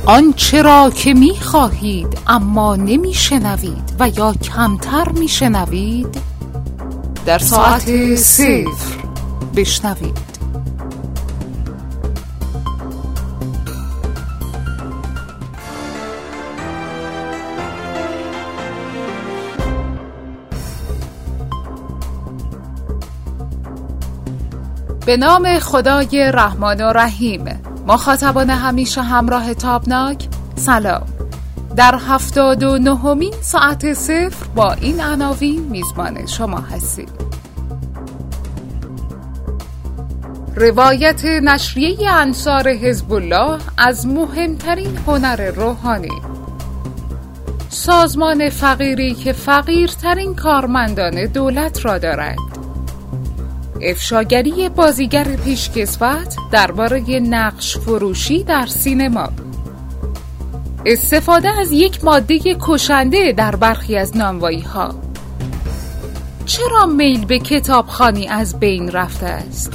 آنچه را که می خواهید اما نمی شنوید و یا کمتر می شنوید در ساعت 0 بشنوید. به نام خدای رحمان و رحیم. مخاطبان همیشه همراه تابناک، سلام. در 79مین ساعت 0 با این عناوین میزبان شما هستیم. روایت نشریه انصار حزب الله از مهمترین هنر روحانی. سازمان فقیری که فقیرترین کارمندان دولت را دارد. افشاگری بازیگر پیشکسوت درباره نقش فروشی در سینما. استفاده از یک ماده کشنده در برخی از نانوایی‌ها. چرا میل به کتابخوانی از بین رفته است؟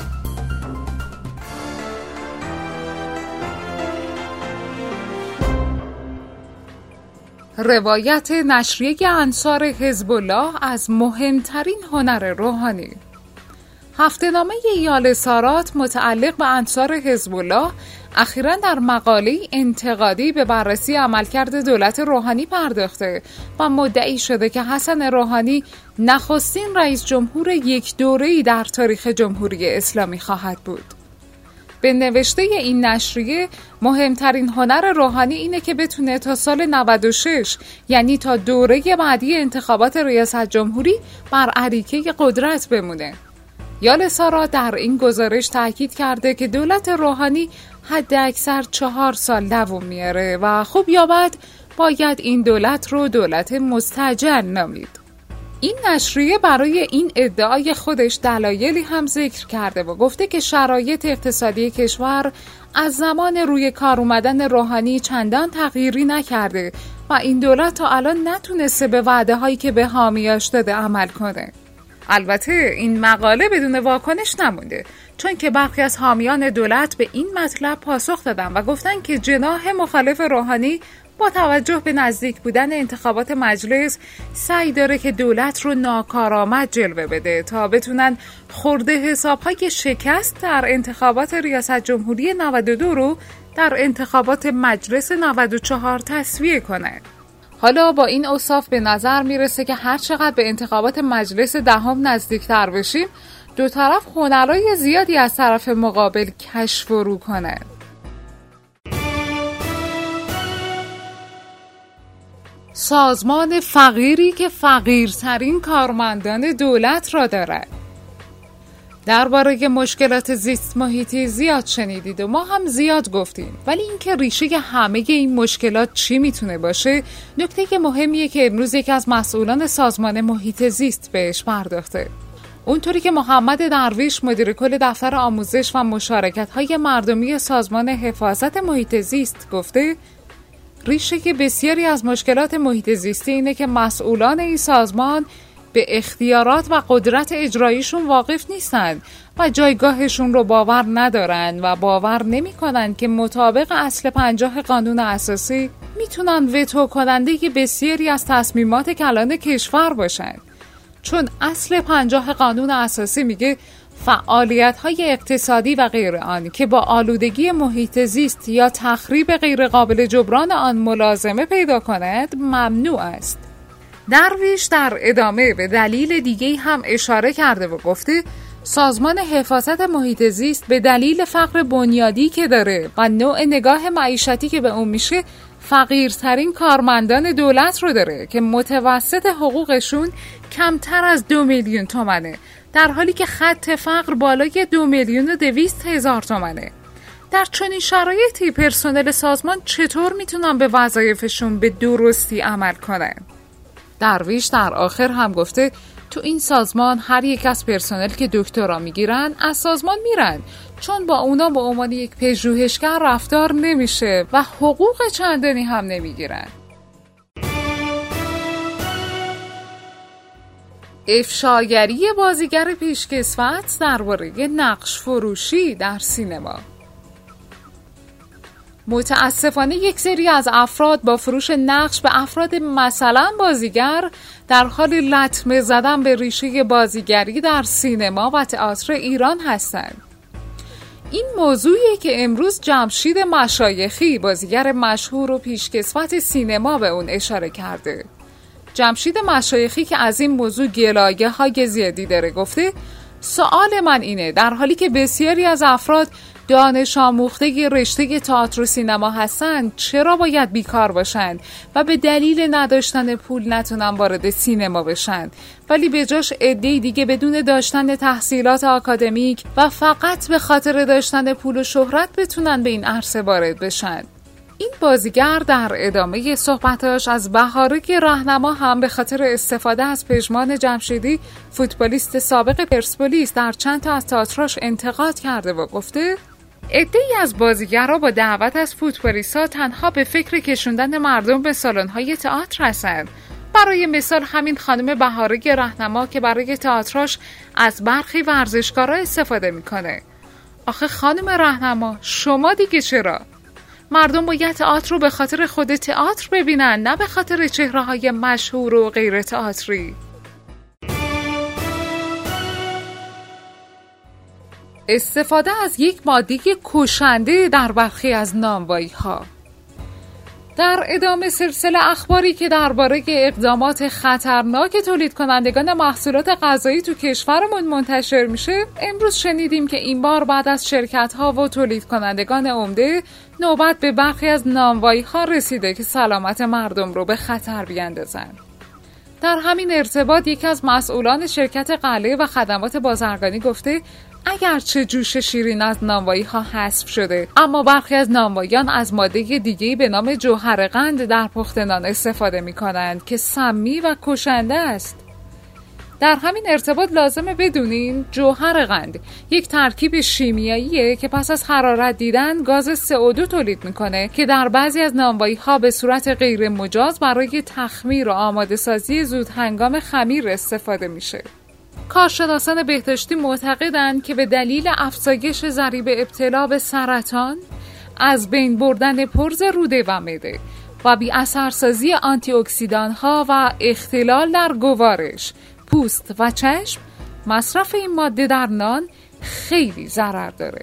روایت نشریه انصار حزب الله از مهمترین هنر روحانی. هفته‌نامه یال سارات متعلق به انصار حزب الله اخیراً در مقاله انتقادی به بررسی عملکرد دولت روحانی پرداخته و مدعی شده که حسن روحانی نخستین رئیس جمهور یک دوره‌ای در تاریخ جمهوری اسلامی خواهد بود. به نوشته این نشریه مهمترین هنر روحانی اینه که بتونه تا سال 96 یعنی تا دوره بعدی انتخابات ریاست جمهوری بر اریکه قدرت بمونه. یال سارات در این گزارش تاکید کرده که دولت روحانی حد اکثر 4 سال دوام میاره و خوب یا بد باید این دولت رو دولت مستعجل نامید. این نشریه برای این ادعای خودش دلایلی هم ذکر کرده و گفته که شرایط اقتصادی کشور از زمان روی کار اومدن روحانی چندان تغییری نکرده و این دولت تا الان نتونسته به وعده هایی که به حامیاش داده عمل کنه. البته این مقاله بدون واکنش نمونده، چون که برخی از حامیان دولت به این مطلب پاسخ دادن و گفتن که جناح مخالف روحانی با توجه به نزدیک بودن انتخابات مجلس سعی داره که دولت رو ناکارآمد جلوه بده تا بتونن خورده حساب‌های شکست در انتخابات ریاست جمهوری 92 رو در انتخابات مجلس 94 تسویه کنن. حالا با این اوصاف به نظر میرسه که هر چقدر به انتخابات مجلس 10 نزدیکتر بشیم دو طرف هنرهای زیادی از طرف مقابل کشف و رو کنند. سازمان فقیری که فقیرترین کارمندان دولت را دارد. درباره مشکلات زیست محیطی زیاد شنیدید و ما هم زیاد گفتیم، ولی اینکه ریشه همه این مشکلات چی میتونه باشه نکته مهمیه که امروز یکی از مسئولان سازمان محیط زیست بهش پرداخته. اونطوری که محمد درویش مدیر کل دفتر آموزش و مشارکت‌های مردمی سازمان حفاظت محیط زیست گفته، ریشه که بسیاری از مشکلات محیط زیستی اینه که مسئولان این سازمان به اختیارات و قدرت اجراییشون واقف نیستن و جایگاهشون رو باور ندارن و باور نمی کنن که مطابق اصل 50 قانون اساسی میتونن وتو کننده بسیاری از تصمیمات کلان کشور باشن. چون اصل 50 قانون اساسی میگه فعالیت‌های اقتصادی و غیر آن که با آلودگی محیط زیست یا تخریب غیر قابل جبران آن ملازمه پیدا کند ممنوع است. درویش در ادامه به دلیل دیگه‌ای هم اشاره کرده و گفته سازمان حفاظت محیط زیست به دلیل فقر بنیادی که داره و نوع نگاه معیشتی که به اون میشه فقیرترین کارمندان دولت رو داره که متوسط حقوقشون کمتر از 2 میلیون تومنه، در حالی که خط فقر بالای 2,200,000 تومنه. در چنین شرایطی پرسنل سازمان چطور میتونن به وظایفشون به درستی عمل کنن؟ درویش در آخر هم گفته تو این سازمان هر یک از پرسنل که دکترا میگیرن از سازمان میرن، چون با اونا به عنوان یک پژوهشگر رفتار نمیشه و حقوق چندانی هم نمیگیرن. افشاگری بازیگر پیشکسوت درباره نقش فروشی در سینما. متاسفانه یک سری از افراد با فروش نقش به افراد مثلا بازیگر در حال لطمه زدن به ریشه بازیگری در سینما و تئاتر ایران هستند. این موضوعی که امروز جمشید مشایخی، بازیگر مشهور و پیشکسوت سینما، به اون اشاره کرده. جمشید مشایخی که از این موضوع گلایه‌های زیادی داره گفته: سوال من اینه، در حالی که بسیاری از افراد دانش آموخته رشته تئاتر و سینما هستند، چرا باید بیکار باشند و به دلیل نداشتن پول نتونن وارد سینما بشن، ولی به جاش عده‌ای دیگه بدون داشتن تحصیلات آکادمیک و فقط به خاطر داشتن پول و شهرت بتونن به این عرصه وارد بشن؟ این بازیگر در ادامه صحبتاش از بهارک راهنما هم به خاطر استفاده از پژمان جمشیدی، فوتبالیست سابق پرسپولیس، در چند تا از تئاتراش انتقاد کرده و گفته: عده‌ای از بازیگرها با دعوت از فوتبالیست‌ها تنها به فکر کشوندن مردم به سالن‌های تئاتر هستند. برای مثال همین خانم بهارک راهنما که برای تئاتراش از برخی ورزشکارا استفاده میکنه. آخه خانم راهنما، شما دیگه چرا؟ مردم باید تئاتر رو به خاطر خود تئاتر ببینن، نه به خاطر چهره‌های مشهور و غیر تئاتری. استفاده از یک ماده کشنده در برخی از نانوایی‌ها. در ادامه سلسله اخباری که درباره اقدامات خطرناک تولید کنندگان محصولات غذایی تو کشورمون منتشر میشه، امروز شنیدیم که این بار بعد از شرکت‌ها و تولید کنندگان عمده، نوبت به برخی از نانوایی‌ها رسیده که سلامت مردم رو به خطر بیاندازن. در همین ارتباط یکی از مسئولان شرکت قلعه و خدمات بازرگانی گفته: اگرچه جوش شیرین از نانوایی‌ها حذف شده، اما برخی از نانواییان از ماده دیگه‌ای به نام جوهر قند در پخت نان استفاده می‌کنند که سمی و کشنده است. در همین ارتباط لازمه بدونین جوهر قند یک ترکیب شیمیاییه که پس از حرارت دیدن گاز CO2 تولید میکنه که در بعضی از نانوایی‌ها به صورت غیر مجاز برای تخمیر و آماده سازی زود هنگام خمیر استفاده میشه. کارشناسان بهداشتی معتقدند که به دلیل افزایش ضریب ابتلا به سرطان، از بین بردن پرز روده و معده و بی اثرسازی آنتی اکسیدان‌ها و اختلال در گوارش، پوست و چشم، مصرف این ماده در نان خیلی ضرر داره.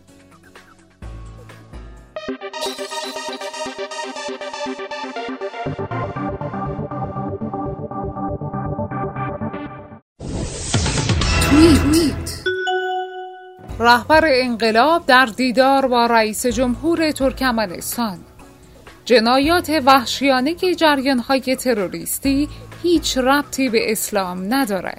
رهبر انقلاب در دیدار با رئیس جمهور ترکمنستان: جنایات وحشیانه جریان‌های تروریستی هیچ ربطی به اسلام ندارد.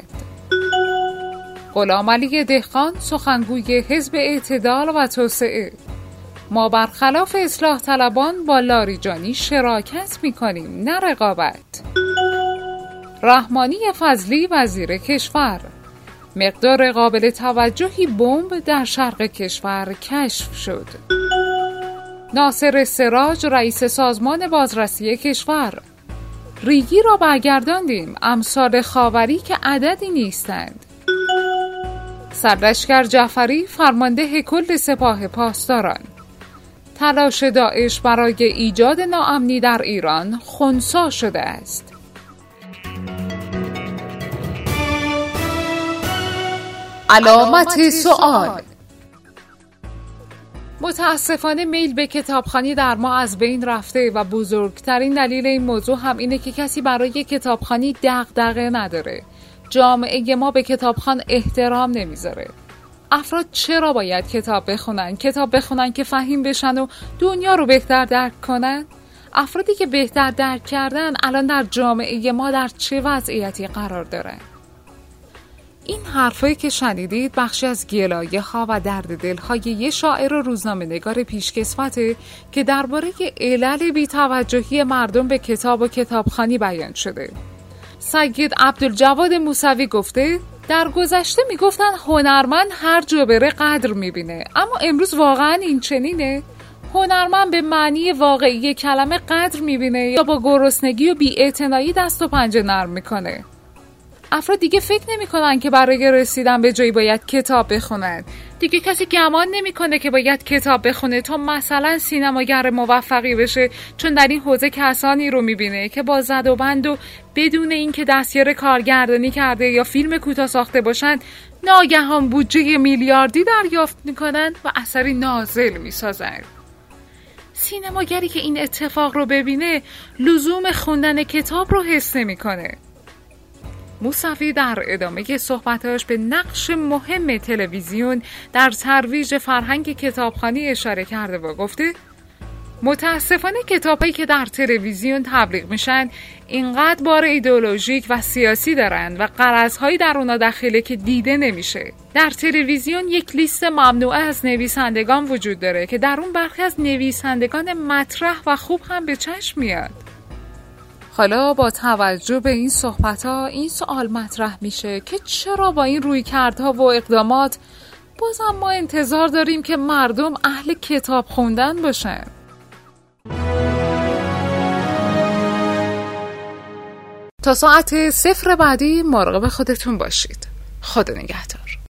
غلامعلی دهقان، سخنگوی حزب اعتدال و توسعه: ما برخلاف اصلاح طلبان با لاریجانی شراکت می‌کنیم، نه رقابت. رحمانی فضلی، وزیر کشور: مقدار قابل توجهی بمب در شرق کشور کشف شد. ناصر سراج، رئیس سازمان بازرسی کشور: ریگی را برگرداندیم، امثال خاوری که عددی نیستند. سرلشکر جعفری، فرمانده کل سپاه پاسداران: تلاش داعش برای ایجاد ناامنی در ایران خنثی شده است. علامت سوال: متاسفانه میل به کتابخوانی در ما از بین رفته و بزرگترین دلیل این موضوع هم اینه که کسی برای کتابخوانی دغدغه نداره. جامعه ما به کتابخوان احترام نمیذاره. افراد چرا باید کتاب بخونن؟ کتاب بخونن که فهیم بشن و دنیا رو بهتر درک کنن؟ افرادی که بهتر درک کردن الان در جامعه ما در چه وضعیتی قرار دارن؟ این حرفایی که شنیدید بخشی از گلایه‌ها و درد دل‌های یه شاعر و روزنامه‌نگار پیشکسوته که درباره علل بی‌توجهی مردم به کتاب و کتابخوانی بیان شده. سید عبدالجواد موسوی گفته: در گذشته میگفتن هنرمند هر جا بره قدر میبینه، اما امروز واقعا این چنینه؟ هنرمند به معنی واقعی کلمه قدر میبینه یا با گرسنگی و بی‌اعتنایی دست و پنجه نرم میکنه؟ افراد دیگه فکر نمی‌کنن که برای رسیدن به جایی باید کتاب بخونن. دیگه کسی گمان نمی‌کنه که باید کتاب بخونه تا مثلا سینماگر موفقی بشه، چون در این حوزه کسانی رو می‌بینه که با زد و بند و بدون اینکه دستیار کارگردانی کرده یا فیلم کوتاه ساخته باشن ناگهان بودجه میلیاردی دریافت می‌کنن و اثری نازل می‌سازن. سینماگری که این اتفاق رو ببینه لزوم خوندن کتاب رو حس نمی‌کنه. موسوی در ادامه صحبتاش به نقش مهم تلویزیون در ترویج فرهنگ کتابخوانی اشاره کرده و گفته متاسفانه کتابایی که در تلویزیون تبلیغ میشن اینقدر بار ایدئولوژیک و سیاسی دارن و غرضهایی در اونا داخله که دیده نمیشه. در تلویزیون یک لیست ممنوعه از نویسندگان وجود داره که در اون برخی از نویسندگان مطرح و خوب هم به چشم میاد. حالا با توجه به این صحبت‌ها این سوال مطرح میشه که چرا با این رویکردها و اقدامات بازم ما انتظار داریم که مردم اهل کتاب خوندن باشن؟ تا ساعت 0 بعدی مراقب خودتون باشید. خدا نگهدار.